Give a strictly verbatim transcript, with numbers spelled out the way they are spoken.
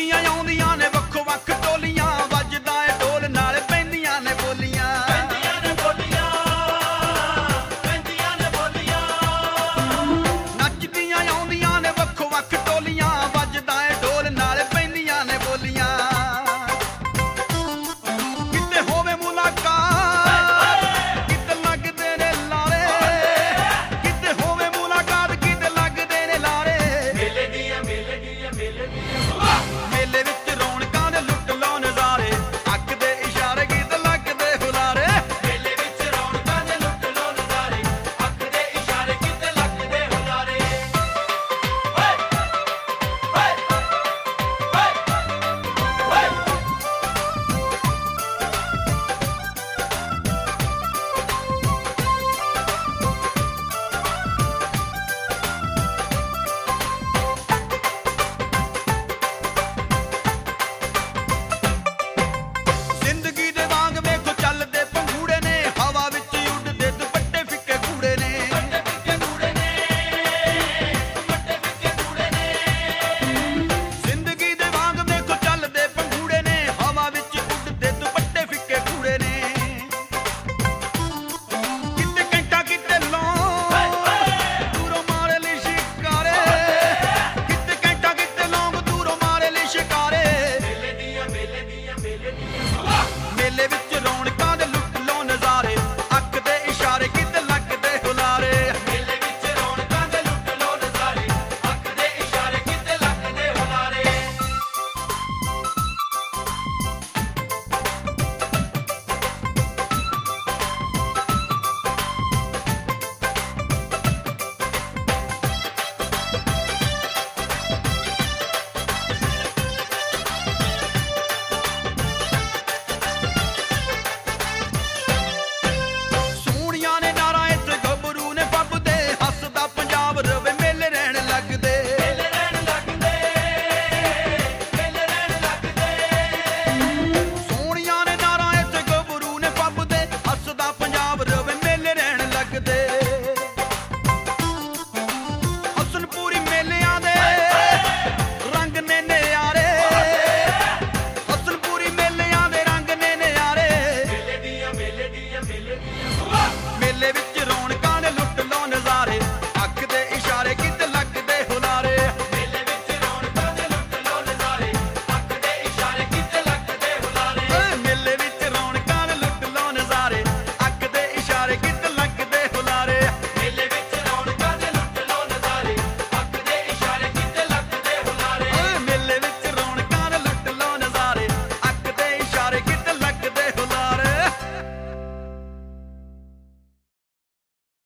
ਨੱਚਦੀਆਂ ਆਉਂਦੀਆਂ ਨੇ ਵੱਖੋ ਵੱਖ ਟੋਲੀਆਂ, ਵੱਜਦਾ ਏ ਢੋਲ ਨਾਲ ਪੈਂਦੀਆਂ ਨੇ ਬੋਲੀਆਂ, ਪੈਂਦੀਆਂ ਨੇ ਬੋਲੀਆਂ, ਪੈਂਦੀਆਂ ਨੇ ਬੋਲੀਆਂ। ਨੱਚਦੀਆਂ ਆਉਂਦੀਆਂ ਨੇ ਵੱਖੋ ਵੱਖ ਟੋਲੀਆਂ, ਵੱਜਦਾ ਏ ਢੋਲ ਨਾਲ ਪੈਂਦੀਆਂ ਨੇ ਬੋਲੀਆਂ। ਕਿਤੇ ਹੋਵੇ ਮੁਲਾਕਾਤ ਕਿਤੇ ਲੱਗਦੇ ਨੇ ਲਾਰੇ, ਕਿਤੇ ਹੋਵੇ ਮੁਲਾਕਾਤ ਕਿਤੇ ਲੱਗਦੇ ਨੇ ਲਾਰੇ। ਮੇਲੇ ਦੀਆਂ ਮੇਲੇ ਦੀਆਂ ਮੇਲੇ ਦੀਆਂ ਮੇਲੇ ਵਿੱਚ ਰੌਣਕਾਂ ਦੇ ਲੁੱਟ ਲਓ ਨਜ਼ਾਰੇ, ਅੱਗ ਦੇ ਇਸ਼ਾਰੇ ਗੀਤ ਲੱਗਦੇ ਹੁਲਾਰੇ। ਮੇਲੇ ਵਿੱਚ ਰੌਣਕਾਂ ਦੇ ਲੁੱਟ ਲਓ ਨਜ਼ਾਰੇ, ਅੱਖ ਦੇ ਇਸ਼ਾਰੇ ਕਿਤੇ ਲੱਗਦੇ ਹੁਲਾਰੇ। ਓਏ ਓਏ ਓਏ ਓਏ ਜ਼ਿੰਦਗੀ ਦੇ ਵਾਂਗ ਵੇਖੋ ਚੱਲਦੇ ਪੰਘੂੜੇ ਨੇ, ਹਵਾ ਵਿੱਚ ਉੱਡਦੇ ਦੁਪੱਟੇ ਫਿੱਕੇ ਕੂੜੇ ਨੇ। ਵੱਡੇ ਫਿੱਕੇ ਕੂੜੇ ਨੇ, ਵੱਡੇ ਫਿੱਕੇ ਕੂੜੇ ਨੇ। ਜ਼ਿੰਦਗੀ ਦੇ ਵਾਂਗ ਵੇਖੋ ਚੱਲਦੇ ਪੰਘੂੜੇ ਨੇ, ਹਵਾ ਵਿੱਚ ਉੱਡਦੇ ਦੁਪੱਟੇ ਫਿੱਕੇ ਕੂੜੇ ਨੇ। ਕਿਤੇ ਘੰਟਾ ਕਿਤੇ ਲੌਂਗ ਦੂਰੋਂ ਮਾਰੇ ਲਈ ਸ਼ਿਕਾਰੇ, ਕਿਤੇ ਘੰਟਾ ਕਿਤੇ ਲੌਂਗ ਦੂਰੋਂ ਮਾਰੇ ਲਈ ਸ਼ਿਕਾਰੇ। ਮੇਲੇ ਦੀਆਂ ਮੇਲੇ ਦੀਆਂ ਮੇਲੇ ਦੀਆਂ ਮੇਲੇ ਵਿੱਚ ਰੌਣਕਾਂ